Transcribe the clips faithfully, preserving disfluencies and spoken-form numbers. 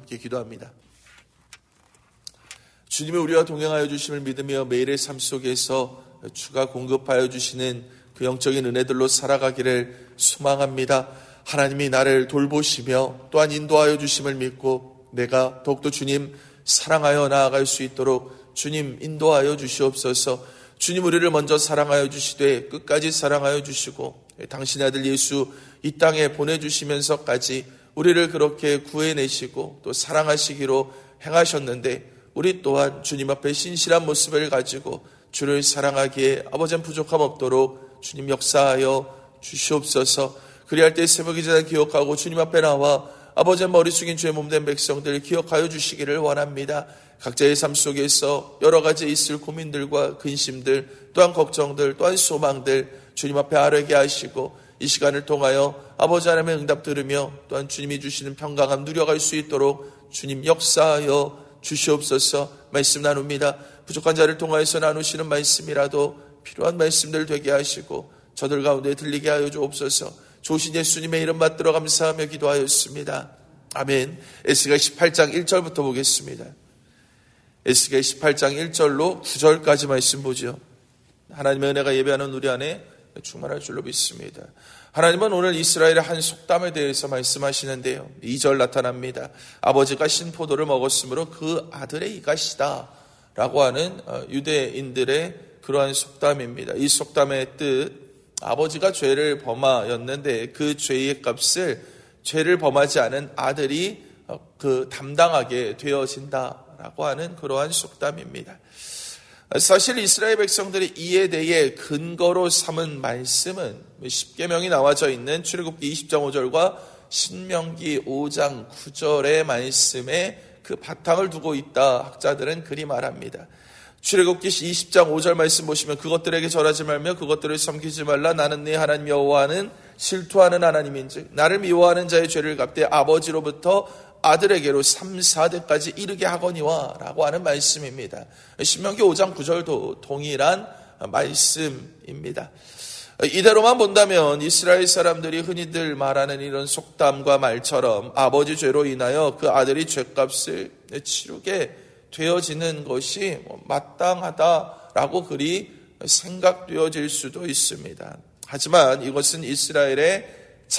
함께 기도합니다. 주님이 우리와 동행하여 주심을 믿으며 매일의 삶 속에서 주가 공급하여 주시는 그 영적인 은혜들로 살아가기를 소망합니다. 하나님이 나를 돌보시며 또한 인도하여 주심을 믿고 내가 더욱더 주님 사랑하여 나아갈 수 있도록 주님 인도하여 주시옵소서. 주님 우리를 먼저 사랑하여 주시되 끝까지 사랑하여 주시고 당신의 아들 예수 이 땅에 보내주시면서까지 우리를 그렇게 구해내시고 또 사랑하시기로 행하셨는데 우리 또한 주님 앞에 신실한 모습을 가지고 주를 사랑하기에 아버지는 부족함 없도록 주님 역사하여 주시옵소서. 그리할 때 새벽이 되자 기억하고 주님 앞에 나와 아버지의 머리 숙인 주의 몸된 백성들 기억하여 주시기를 원합니다. 각자의 삶 속에서 여러 가지 있을 고민들과 근심들 또한 걱정들 또한 소망들 주님 앞에 아뢰게 하시고 이 시간을 통하여 아버지 하나님의 응답 들으며 또한 주님이 주시는 평강함 누려갈 수 있도록 주님 역사하여 주시옵소서. 말씀 나눕니다. 부족한 자를 통하여서 나누시는 말씀이라도 필요한 말씀들 되게 하시고 저들 가운데 들리게 하여 주옵소서. 조신 예수님의 이름 받들어 감사하며 기도하였습니다. 아멘. 에스겔 십팔 장 일 절부터 보겠습니다. 에스겔 십팔 장 일 절로 구 절까지 말씀 보죠. 하나님의 은혜가 예배하는 우리 안에 충만할 줄로 믿습니다. 하나님은 오늘 이스라엘의 한 속담에 대해서 말씀하시는데요. 이 절 나타납니다. 아버지가 신포도를 먹었으므로 그 아들의 이가시다 라고 하는 유대인들의 그러한 속담입니다. 이 속담의 뜻, 아버지가 죄를 범하였는데 그 죄의 값을 죄를 범하지 않은 아들이 그 담당하게 되어진다라고 하는 그러한 속담입니다. 사실 이스라엘 백성들이 이에 대해 근거로 삼은 말씀은 십계명이 나와져 있는 출애굽기 이십 장 오 절과 신명기 오 장 구 절의 말씀에 그 바탕을 두고 있다 학자들은 그리 말합니다. 출애굽기 이십 장 오 절 말씀 보시면 그것들에게 절하지 말며 그것들을 섬기지 말라. 나는 네 하나님 여호와는 실투하는 하나님인즉 나를 미워하는 자의 죄를 갚되 아버지로부터 아들에게로 삼, 사 대까지 이르게 하거니와 라고 하는 말씀입니다. 신명기 오 장 구 절도 동일한 말씀입니다. 이대로만 본다면 이스라엘 사람들이 흔히들 말하는 이런 속담과 말처럼 아버지 죄로 인하여 그 아들이 죄값을 치르게 되어지는 것이 마땅하다라고 그리 생각되어질 수도 있습니다. 하지만 이것은 이스라엘의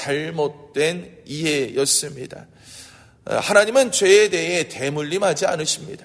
잘못된 이해였습니다. 하나님은 죄에 대해 대물림하지 않으십니다.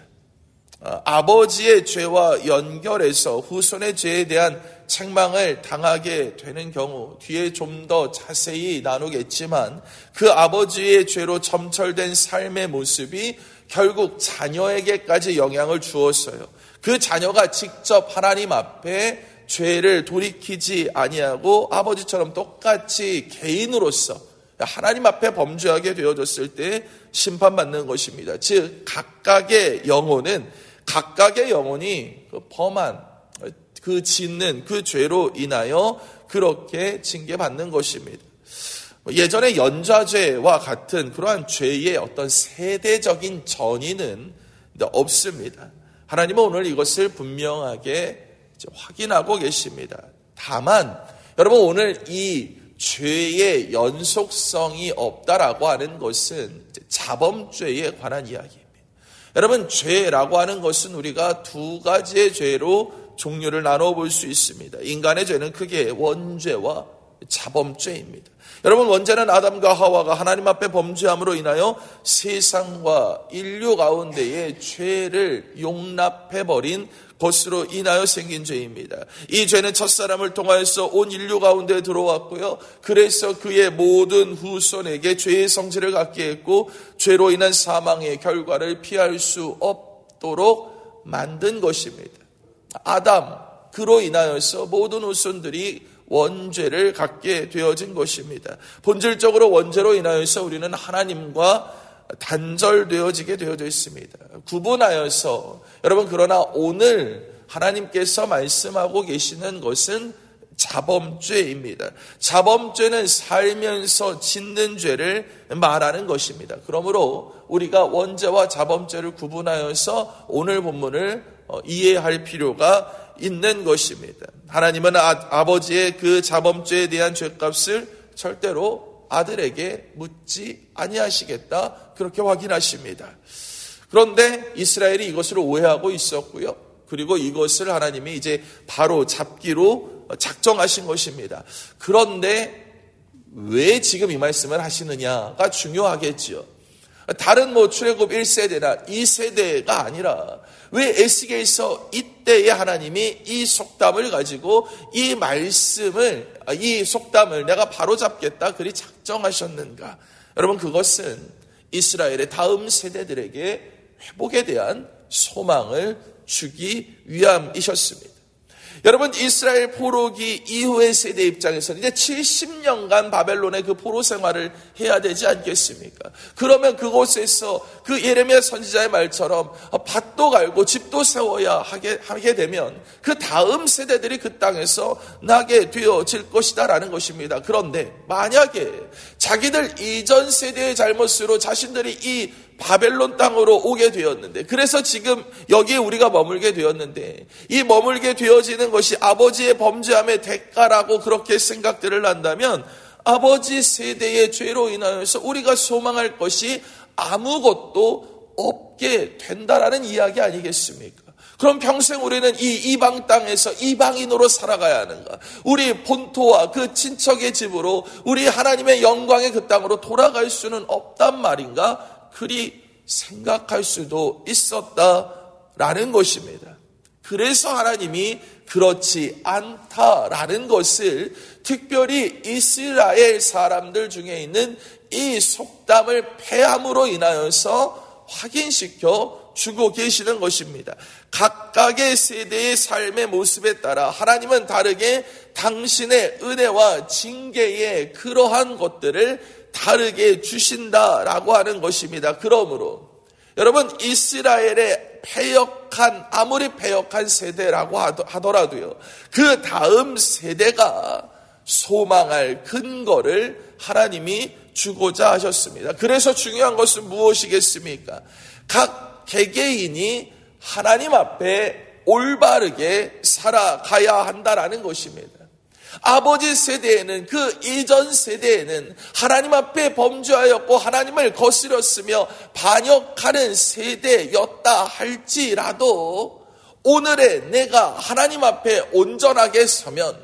아버지의 죄와 연결해서 후손의 죄에 대한 책망을 당하게 되는 경우 뒤에 좀 더 자세히 나누겠지만 그 아버지의 죄로 점철된 삶의 모습이 결국 자녀에게까지 영향을 주었어요. 그 자녀가 직접 하나님 앞에 죄를 돌이키지 아니하고 아버지처럼 똑같이 개인으로서 하나님 앞에 범죄하게 되어졌을 때 심판받는 것입니다. 즉 각각의 영혼은 각각의 영혼이 그 범한 그 짓는 그 죄로 인하여 그렇게 징계받는 것입니다. 예전의 연좌죄와 같은 그러한 죄의 어떤 세대적인 전이는 없습니다. 하나님은 오늘 이것을 분명하게 확인하고 계십니다. 다만 여러분 오늘 이 죄의 연속성이 없다라고 하는 것은 자범죄에 관한 이야기입니다. 여러분 죄라고 하는 것은 우리가 두 가지의 죄로 종류를 나눠 볼 수 있습니다. 인간의 죄는 크게 원죄와 자범죄입니다. 여러분 원죄는 아담과 하와가 하나님 앞에 범죄함으로 인하여 세상과 인류 가운데에 죄를 용납해버린 것으로 인하여 생긴 죄입니다. 이 죄는 첫사람을 통하여서 온 인류 가운데 들어왔고요. 그래서 그의 모든 후손에게 죄의 성질을 갖게 했고 죄로 인한 사망의 결과를 피할 수 없도록 만든 것입니다. 아담, 그로 인하여서 모든 후손들이 원죄를 갖게 되어진 것입니다. 본질적으로 원죄로 인하여서 우리는 하나님과 단절되어지게 되어져 있습니다. 구분하여서 여러분 그러나 오늘 하나님께서 말씀하고 계시는 것은 자범죄입니다. 자범죄는 살면서 짓는 죄를 말하는 것입니다. 그러므로 우리가 원죄와 자범죄를 구분하여서 오늘 본문을 이해할 필요가 있는 것입니다. 하나님은 아, 아버지의 그 자범죄에 대한 죄값을 절대로 아들에게 묻지 아니하시겠다, 그렇게 확인하십니다. 그런데 이스라엘이 이것을 오해하고 있었고요. 그리고 이것을 하나님이 이제 바로 잡기로 작정하신 것입니다. 그런데 왜 지금 이 말씀을 하시느냐가 중요하겠지요. 다른 뭐 출애굽 일 세대나 이 세대가 아니라 왜 에스겔서 이때에 하나님이 이 속담을 가지고 이 말씀을, 이 속담을 내가 바로잡겠다 그리 작정하셨는가? 여러분, 그것은 이스라엘의 다음 세대들에게 회복에 대한 소망을 주기 위함이셨습니다. 여러분, 이스라엘 포로기 이후의 세대 입장에서는 이제 칠십 년간 바벨론의 그 포로 생활을 해야 되지 않겠습니까? 그러면 그곳에서 그 예레미야 선지자의 말처럼 밭도 갈고 집도 세워야 하게, 하게 되면 그 다음 세대들이 그 땅에서 나게 되어질 것이다라는 것입니다. 그런데 만약에 자기들 이전 세대의 잘못으로 자신들이 이 바벨론 땅으로 오게 되었는데, 그래서 지금 여기에 우리가 머물게 되었는데, 이 머물게 되어지는 것이 아버지의 범죄함의 대가라고 그렇게 생각들을 한다면 아버지 세대의 죄로 인하여서 우리가 소망할 것이 아무것도 없게 된다라는 이야기 아니겠습니까? 그럼 평생 우리는 이 이방 땅에서 이방인으로 살아가야 하는가? 우리 본토와 그 친척의 집으로, 우리 하나님의 영광의 그 땅으로 돌아갈 수는 없단 말인가? 그리 생각할 수도 있었다라는 것입니다. 그래서 하나님이 그렇지 않다라는 것을 특별히 이스라엘 사람들 중에 있는 이 속담을 폐함으로 인하여서 확인시켜 주고 계시는 것입니다. 각각의 세대의 삶의 모습에 따라 하나님은 다르게 당신의 은혜와 징계의 그러한 것들을 다르게 주신다라고 하는 것입니다. 그러므로 여러분, 이스라엘의 패역한, 아무리 패역한 세대라고 하더라도요, 그 다음 세대가 소망할 근거를 하나님이 주고자 하셨습니다. 그래서 중요한 것은 무엇이겠습니까? 각 개개인이 하나님 앞에 올바르게 살아가야 한다라는 것입니다. 아버지 세대에는, 그 이전 세대에는 하나님 앞에 범죄하였고 하나님을 거스렸으며 반역하는 세대였다 할지라도 오늘의 내가 하나님 앞에 온전하게 서면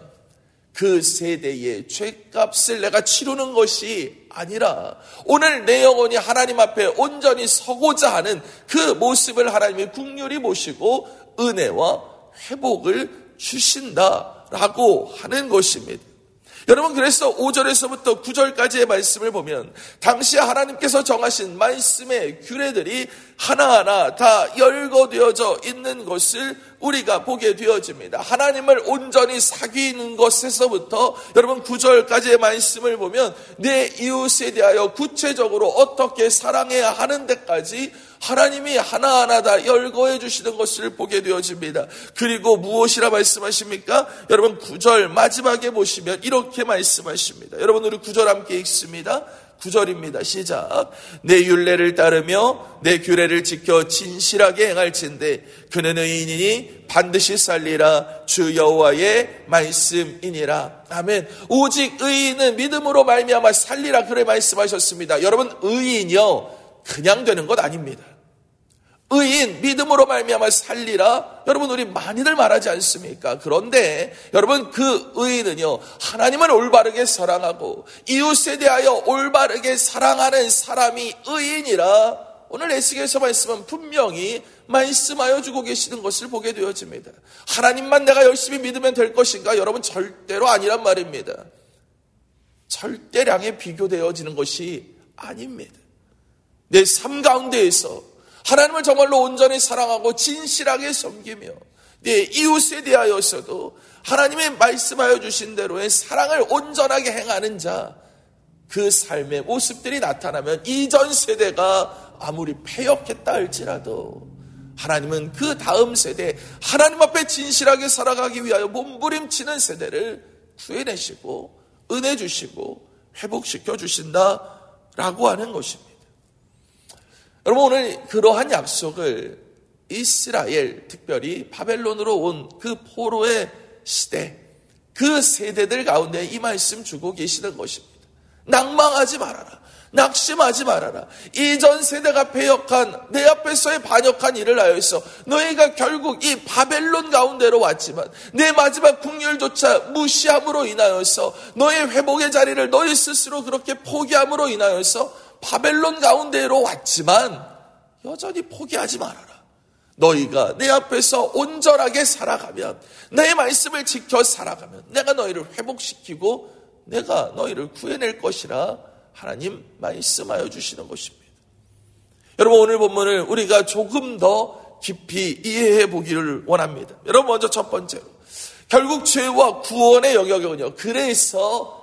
그 세대의 죄값을 내가 치르는 것이 아니라 오늘 내 영혼이 하나님 앞에 온전히 서고자 하는 그 모습을 하나님이 긍휼히 보시고 은혜와 회복을 주신다 라고 하는 것입니다. 여러분, 그래서 오 절에서부터 구 절까지의 말씀을 보면 당시 하나님께서 정하신 말씀의 규례들이 하나하나 다 열거되어져 있는 것을 우리가 보게 되어집니다. 하나님을 온전히 사귀는 것에서부터 여러분 구 절까지의 말씀을 보면 내 이웃에 대하여 구체적으로 어떻게 사랑해야 하는 데까지 하나님이 하나하나 다 열거해 주시는 것을 보게 되어집니다. 그리고 무엇이라 말씀하십니까? 여러분 구 절 마지막에 보시면 이렇게 말씀하십니다. 여러분, 우리 구 절 함께 읽습니다. 구 절입니다. 시작. 내 율례를 따르며 내 규례를 지켜 진실하게 행할진대 그는 의인이니 반드시 살리라. 주 여호와의 말씀이니라. 아멘. 오직 의인은 믿음으로 말미암아 살리라, 그래 말씀하셨습니다. 여러분, 의인이요 그냥 되는 것 아닙니다. 의인, 믿음으로 말미암아 살리라. 여러분, 우리 많이들 말하지 않습니까? 그런데 여러분, 그 의인은요 하나님을 올바르게 사랑하고 이웃에 대하여 올바르게 사랑하는 사람이 의인이라 오늘 에스겔서 말씀은 분명히 말씀하여 주고 계시는 것을 보게 되어집니다. 하나님만 내가 열심히 믿으면 될 것인가? 여러분, 절대로 아니란 말입니다. 절대량에 비교되어지는 것이 아닙니다. 내 삶 가운데에서 하나님을 정말로 온전히 사랑하고 진실하게 섬기며 내 이웃에 대하여서도 하나님의 말씀하여 주신 대로의 사랑을 온전하게 행하는 자, 그 삶의 모습들이 나타나면 이전 세대가 아무리 패역했다 할지라도 하나님은 그 다음 세대, 하나님 앞에 진실하게 살아가기 위하여 몸부림치는 세대를 구해내시고 은혜 주시고 회복시켜 주신다라고 하는 것입니다. 여러분, 오늘 그러한 약속을 이스라엘, 특별히 바벨론으로 온 그 포로의 시대, 그 세대들 가운데 이 말씀 주고 계시는 것입니다. 낭망하지 말아라. 낙심하지 말아라. 이전 세대가 배역한, 내 앞에서의 반역한 일을 하여서 너희가 결국 이 바벨론 가운데로 왔지만 내 마지막 국률조차 무시함으로 인하여서 너의 회복의 자리를 너희 스스로 그렇게 포기함으로 인하여서 바벨론 가운데로 왔지만 여전히 포기하지 말아라. 너희가 내 앞에서 온전하게 살아가면, 내 말씀을 지켜 살아가면 내가 너희를 회복시키고 내가 너희를 구해낼 것이라 하나님 말씀하여 주시는 것입니다. 여러분, 오늘 본문을 우리가 조금 더 깊이 이해해 보기를 원합니다. 여러분, 먼저 첫 번째로 결국 죄와 구원의 영역은요, 그래서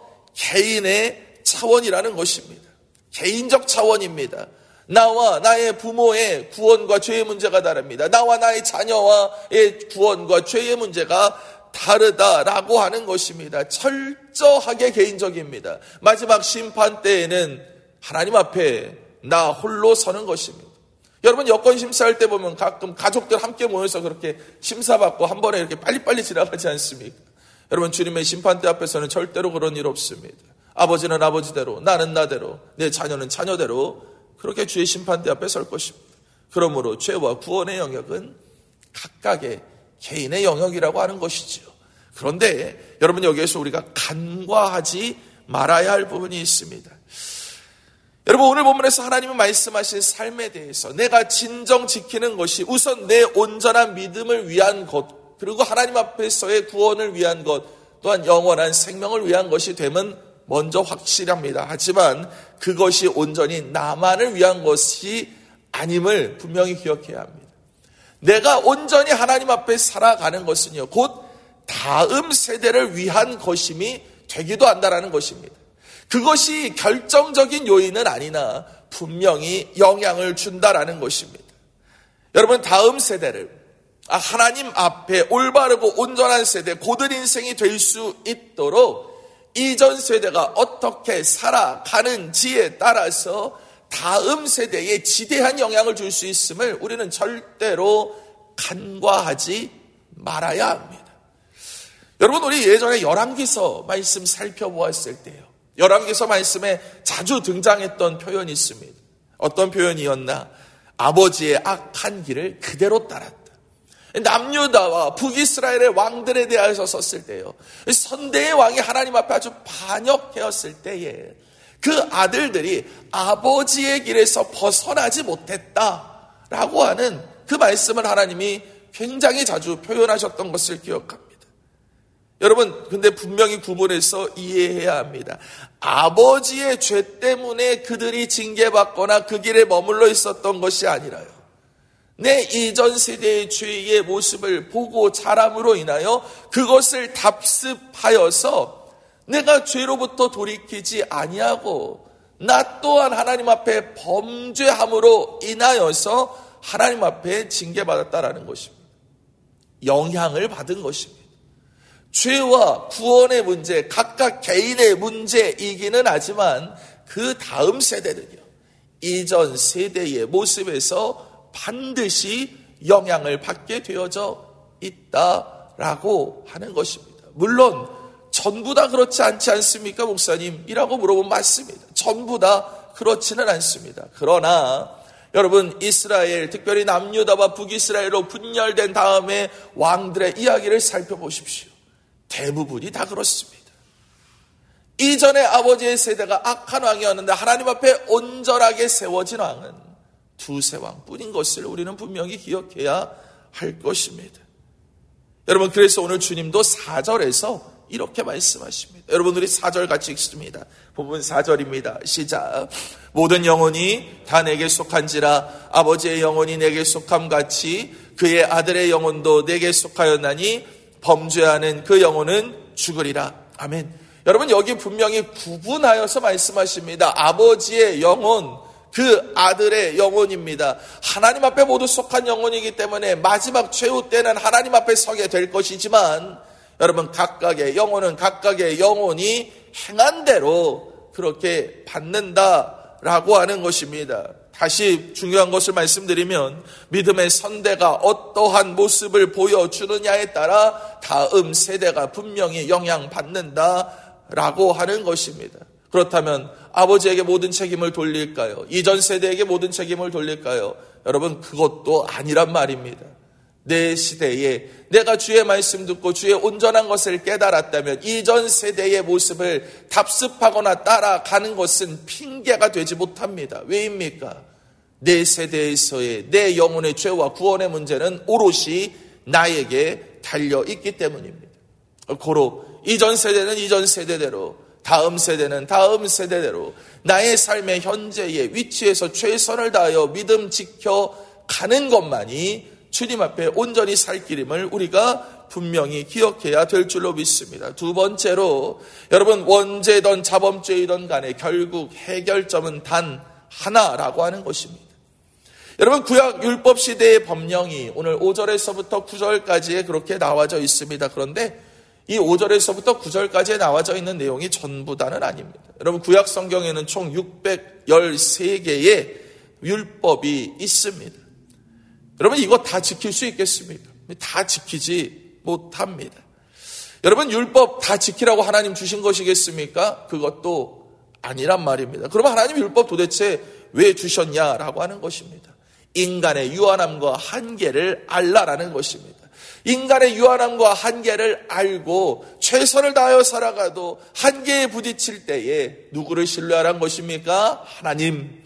개인의 차원이라는 것입니다. 개인적 차원입니다. 나와 나의 부모의 구원과 죄의 문제가 다릅니다. 나와 나의 자녀와의 구원과 죄의 문제가 다르다라고 하는 것입니다. 철저하게 개인적입니다. 마지막 심판 때에는 하나님 앞에 나 홀로 서는 것입니다. 여러분, 여권 심사할 때 보면 가끔 가족들 함께 모여서 그렇게 심사받고 한 번에 이렇게 빨리빨리 지나가지 않습니까? 여러분, 주님의 심판대 앞에서는 절대로 그런 일 없습니다. 아버지는 아버지대로, 나는 나대로, 내 자녀는 자녀대로 그렇게 주의 심판대 앞에 설 것입니다. 그러므로 죄와 구원의 영역은 각각의 개인의 영역이라고 하는 것이지요. 그런데 여러분, 여기에서 우리가 간과하지 말아야 할 부분이 있습니다. 여러분, 오늘 본문에서 하나님이 말씀하신 삶에 대해서 내가 진정 지키는 것이 우선 내 온전한 믿음을 위한 것, 그리고 하나님 앞에서의 구원을 위한 것, 또한 영원한 생명을 위한 것이 됨은 먼저 확실합니다. 하지만 그것이 온전히 나만을 위한 것이 아님을 분명히 기억해야 합니다. 내가 온전히 하나님 앞에 살아가는 것은요, 곧 다음 세대를 위한 것임이 되기도 한다는 것입니다. 그것이 결정적인 요인은 아니나 분명히 영향을 준다라는 것입니다. 여러분, 다음 세대를 하나님 앞에 올바르고 온전한 세대, 고든 인생이 될 수 있도록 이전 세대가 어떻게 살아가는지에 따라서 다음 세대에 지대한 영향을 줄 수 있음을 우리는 절대로 간과하지 말아야 합니다. 여러분, 우리 예전에 열왕기서 말씀 살펴보았을 때요, 열왕기서 말씀에 자주 등장했던 표현이 있습니다. 어떤 표현이었나? 아버지의 악한 길을 그대로 따랐다. 남유다와 북이스라엘의 왕들에 대하여서 썼을 때요, 선대의 왕이 하나님 앞에 아주 반역되었을 때에 그 아들들이 아버지의 길에서 벗어나지 못했다라고 하는 그 말씀을 하나님이 굉장히 자주 표현하셨던 것을 기억합니다. 여러분, 근데 분명히 구분해서 이해해야 합니다. 아버지의 죄 때문에 그들이 징계받거나 그 길에 머물러 있었던 것이 아니라요, 내 이전 세대의 죄의 모습을 보고 자람으로 인하여 그것을 답습하여서 내가 죄로부터 돌이키지 아니하고 나 또한 하나님 앞에 범죄함으로 인하여서 하나님 앞에 징계받았다라는 것입니다. 영향을 받은 것입니다. 죄와 구원의 문제, 각각 개인의 문제이기는 하지만 그 다음 세대는요, 이전 세대의 모습에서 반드시 영향을 받게 되어져 있다라고 하는 것입니다. 물론 전부 다 그렇지 않지 않습니까, 목사님? 이라고 물어보면 맞습니다. 전부 다 그렇지는 않습니다. 그러나 여러분, 이스라엘, 특별히 남유다와 북이스라엘로 분열된 다음에 왕들의 이야기를 살펴보십시오. 대부분이 다 그렇습니다. 이전에 아버지의 세대가 악한 왕이었는데 하나님 앞에 온전하게 세워진 왕은 두세 왕뿐인 것을 우리는 분명히 기억해야 할 것입니다. 여러분, 그래서 오늘 주님도 사 절에서 이렇게 말씀하십니다. 여러분, 우리 사 절 같이 읽습니다. 본문 사 절입니다. 시작. 모든 영혼이 다 내게 속한지라 아버지의 영혼이 내게 속함같이 그의 아들의 영혼도 내게 속하였나니 범죄하는 그 영혼은 죽으리라. 아멘. 여러분, 여기 분명히 구분하여서 말씀하십니다. 아버지의 영혼, 그 아들의 영혼입니다. 하나님 앞에 모두 속한 영혼이기 때문에 마지막 최후 때는 하나님 앞에 서게 될 것이지만, 여러분, 각각의 영혼은 각각의 영혼이 행한 대로 그렇게 받는다라고 하는 것입니다. 다시 중요한 것을 말씀드리면 믿음의 선대가 어떠한 모습을 보여주느냐에 따라 다음 세대가 분명히 영향받는다라고 하는 것입니다. 그렇다면 아버지에게 모든 책임을 돌릴까요? 이전 세대에게 모든 책임을 돌릴까요? 여러분, 그것도 아니란 말입니다. 내 시대에 내가 주의 말씀 듣고 주의 온전한 것을 깨달았다면 이전 세대의 모습을 답습하거나 따라가는 것은 핑계가 되지 못합니다. 왜입니까? 내 세대에서의 내 영혼의 죄와 구원의 문제는 오롯이 나에게 달려있기 때문입니다. 고로 이전 세대는 이전 세대대로, 다음 세대는 다음 세대대로 나의 삶의 현재의 위치에서 최선을 다하여 믿음 지켜가는 것만이 주님 앞에 온전히 살 길임을 우리가 분명히 기억해야 될 줄로 믿습니다. 두 번째로, 여러분, 원죄든 자범죄이든 간에 결국 해결점은 단 하나라고 하는 것입니다. 여러분, 구약 율법 시대의 법령이 오늘 오 절에서부터 구 절까지에 그렇게 나와져 있습니다. 그런데 이 오 절에서부터 구 절까지에 나와져 있는 내용이 전부 다는 아닙니다. 여러분, 구약 성경에는 총 육백십삼 개의 율법이 있습니다. 여러분, 이거 다 지킬 수 있겠습니까? 다 지키지 못합니다. 여러분, 율법 다 지키라고 하나님 주신 것이겠습니까? 그것도 아니란 말입니다. 그럼 하나님 율법 도대체 왜 주셨냐라고 하는 것입니다. 인간의 유한함과 한계를 알라라는 것입니다. 인간의 유한함과 한계를 알고 최선을 다하여 살아가도 한계에 부딪힐 때에 누구를 신뢰하라는 것입니까? 하나님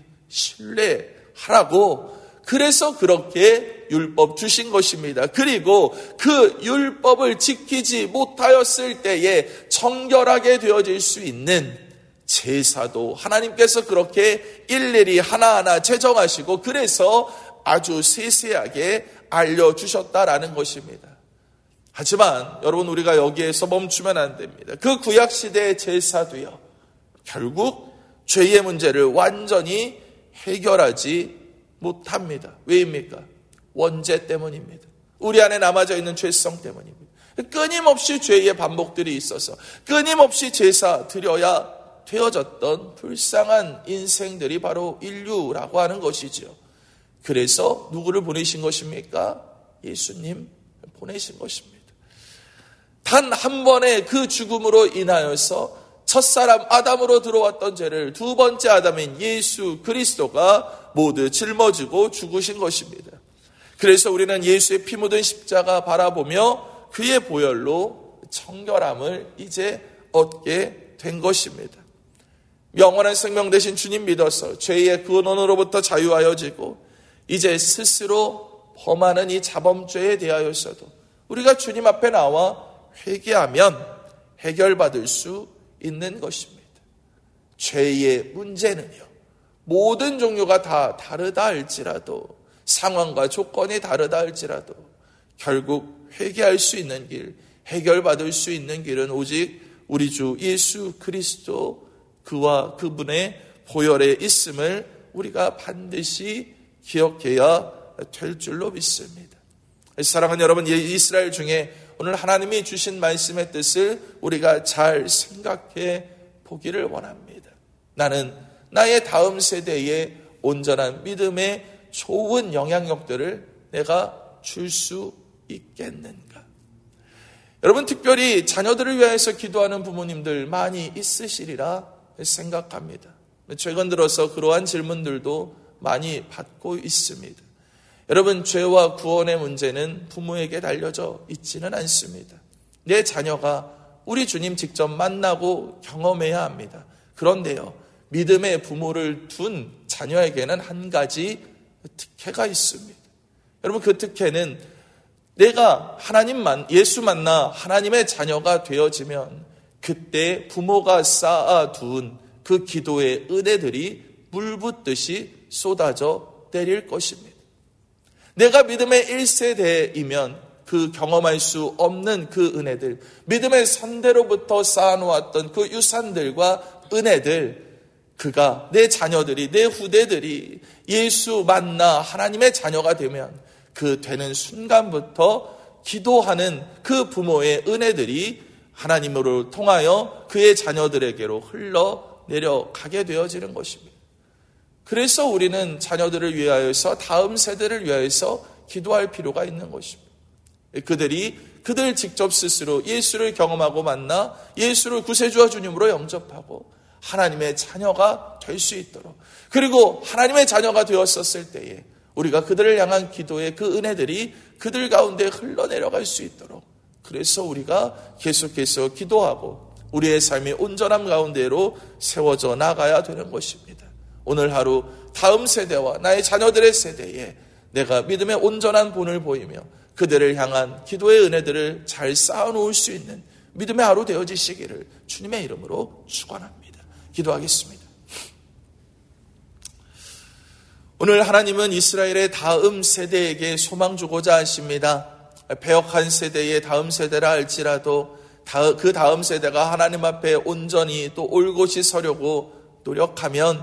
신뢰하라고. 그래서 그렇게 율법 주신 것입니다. 그리고 그 율법을 지키지 못하였을 때에 정결하게 되어질 수 있는 제사도 하나님께서 그렇게 일일이 하나하나 제정하시고 그래서 아주 세세하게 알려주셨다라는 것입니다. 하지만 여러분, 우리가 여기에서 멈추면 안 됩니다. 그 구약시대의 제사도요, 결국 죄의 문제를 완전히 해결하지 못합니다. 왜입니까? 원죄 때문입니다. 우리 안에 남아져 있는 죄성 때문입니다. 끊임없이 죄의 반복들이 있어서 끊임없이 제사 드려야 되어졌던 불쌍한 인생들이 바로 인류라고 하는 것이지요. 그래서 누구를 보내신 것입니까? 예수님 보내신 것입니다. 단 한 번의 그 죽음으로 인하여서 첫사람 아담으로 들어왔던 죄를 두 번째 아담인 예수 그리스도가 모두 짊어지고 죽으신 것입니다. 그래서 우리는 예수의 피 묻은 십자가 바라보며 그의 보혈로 정결함을 이제 얻게 된 것입니다. 영원한 생명 되신 주님 믿어서 죄의 근원으로부터 자유하여지고 이제 스스로 범하는 이 자범죄에 대하여서도 우리가 주님 앞에 나와 회개하면 해결받을 수 있는 것입니다. 죄의 문제는요, 모든 종류가 다 다르다 할지라도, 상황과 조건이 다르다 할지라도 결국 회개할 수 있는 길, 해결받을 수 있는 길은 오직 우리 주 예수 그리스도 그와 그분의 보혈에 있음을 우리가 반드시 기억해야 될 줄로 믿습니다. 사랑하는 여러분, 이스라엘 중에 오늘 하나님이 주신 말씀의 뜻을 우리가 잘 생각해 보기를 원합니다. 나는 나의 다음 세대에 온전한 믿음의 좋은 영향력들을 내가 줄 수 있겠는가? 여러분, 특별히 자녀들을 위해서 기도하는 부모님들 많이 있으시리라 생각합니다. 최근 들어서 그러한 질문들도 많이 받고 있습니다. 여러분, 죄와 구원의 문제는 부모에게 달려져 있지는 않습니다. 내 자녀가 우리 주님 직접 만나고 경험해야 합니다. 그런데요, 믿음의 부모를 둔 자녀에게는 한 가지 특혜가 있습니다. 여러분, 그 특혜는 내가 하나님만, 예수 만나 하나님의 자녀가 되어지면 그때 부모가 쌓아둔 그 기도의 은혜들이 물붓듯이 쏟아져 내릴 것입니다. 내가 믿음의 일 세대이면 그 경험할 수 없는 그 은혜들, 믿음의 선대로부터 쌓아놓았던 그 유산들과 은혜들, 그가 내 자녀들이, 내 후대들이 예수 만나 하나님의 자녀가 되면 그 되는 순간부터 기도하는 그 부모의 은혜들이 하나님으로 통하여 그의 자녀들에게로 흘러 내려가게 되어지는 것입니다. 그래서 우리는 자녀들을 위하여서, 다음 세대를 위하여서 기도할 필요가 있는 것입니다. 그들이 그들 직접 스스로 예수를 경험하고 만나 예수를 구세주와 주님으로 영접하고 하나님의 자녀가 될 수 있도록, 그리고 하나님의 자녀가 되었었을 때에 우리가 그들을 향한 기도의 그 은혜들이 그들 가운데 흘러내려갈 수 있도록, 그래서 우리가 계속해서 기도하고 우리의 삶이 온전함 가운데로 세워져 나가야 되는 것입니다. 오늘 하루 다음 세대와 나의 자녀들의 세대에 내가 믿음의 온전한 본을 보이며 그들을 향한 기도의 은혜들을 잘 쌓아놓을 수 있는 믿음의 하루 되어지시기를 주님의 이름으로 축원합니다. 기도하겠습니다. 오늘 하나님은 이스라엘의 다음 세대에게 소망 주고자 하십니다. 패역한 세대의 다음 세대라 할지라도 그 다음 세대가 하나님 앞에 온전히 또 올곧이 서려고 노력하면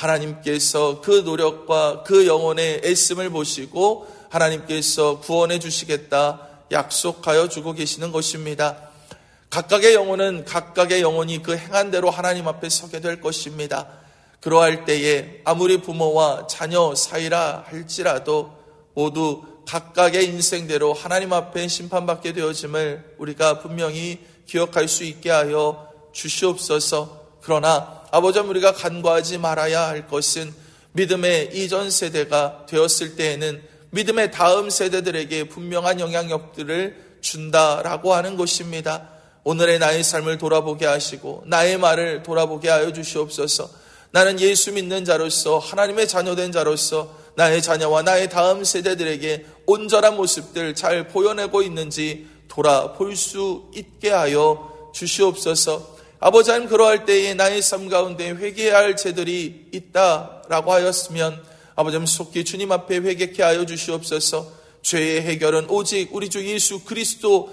하나님께서 그 노력과 그 영혼의 애씀을 보시고 하나님께서 구원해 주시겠다 약속하여 주고 계시는 것입니다. 각각의 영혼은 각각의 영혼이 그 행한 대로 하나님 앞에 서게 될 것입니다. 그러할 때에 아무리 부모와 자녀 사이라 할지라도 모두 각각의 인생대로 하나님 앞에 심판받게 되어짐을 우리가 분명히 기억할 수 있게 하여 주시옵소서. 그러나 아버지, 우리가 간과하지 말아야 할 것은 믿음의 이전 세대가 되었을 때에는 믿음의 다음 세대들에게 분명한 영향력들을 준다라고 하는 것입니다. 오늘의 나의 삶을 돌아보게 하시고 나의 말을 돌아보게 하여 주시옵소서. 나는 예수 믿는 자로서, 하나님의 자녀된 자로서 나의 자녀와 나의 다음 세대들에게 온전한 모습들 잘 보여내고 있는지 돌아볼 수 있게 하여 주시옵소서. 아버지 하나님, 그러할 때에 나의 삶 가운데 회개해야 할 죄들이 있다라고 하였으면 아버지 하나님 속히 주님 앞에 회개케 하여 주시옵소서. 죄의 해결은 오직 우리 주 예수 그리스도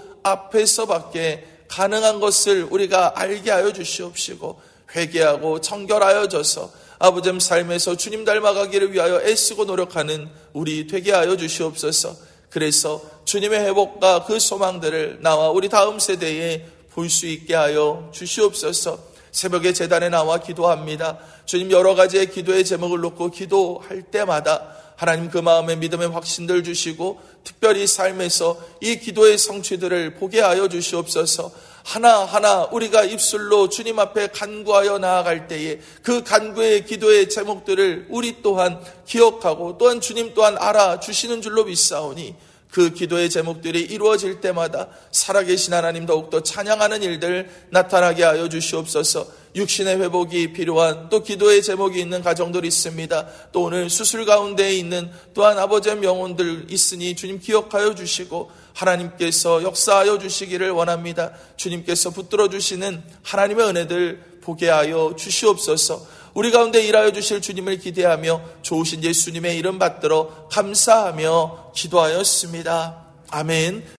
앞에서밖에 가능한 것을 우리가 알게 하여 주시옵시고, 회개하고 청결하여 져서 아버지 하나님 삶에서 주님 닮아가기를 위하여 애쓰고 노력하는 우리 되게 하여 주시옵소서. 그래서 주님의 회복과 그 소망들을 나와 우리 다음 세대에 볼 수 있게 하여 주시옵소서. 새벽에 제단에 나와 기도합니다. 주님, 여러 가지의 기도의 제목을 놓고 기도할 때마다 하나님 그 마음에 믿음의 확신들 주시고 특별히 삶에서 이 기도의 성취들을 보게 하여 주시옵소서. 하나하나 우리가 입술로 주님 앞에 간구하여 나아갈 때에 그 간구의 기도의 제목들을 우리 또한 기억하고 또한 주님 또한 알아주시는 줄로 믿사오니 그 기도의 제목들이 이루어질 때마다 살아계신 하나님 더욱더 찬양하는 일들 나타나게 하여 주시옵소서. 육신의 회복이 필요한 또 기도의 제목이 있는 가정들이 있습니다. 또 오늘 수술 가운데 있는 또한 아버지의 영혼들 있으니 주님 기억하여 주시고 하나님께서 역사하여 주시기를 원합니다. 주님께서 붙들어 주시는 하나님의 은혜들 보게 하여 주시옵소서. 우리 가운데 일하여 주실 주님을 기대하며 좋으신 예수님의 이름 받들어 감사하며 기도하였습니다. 아멘.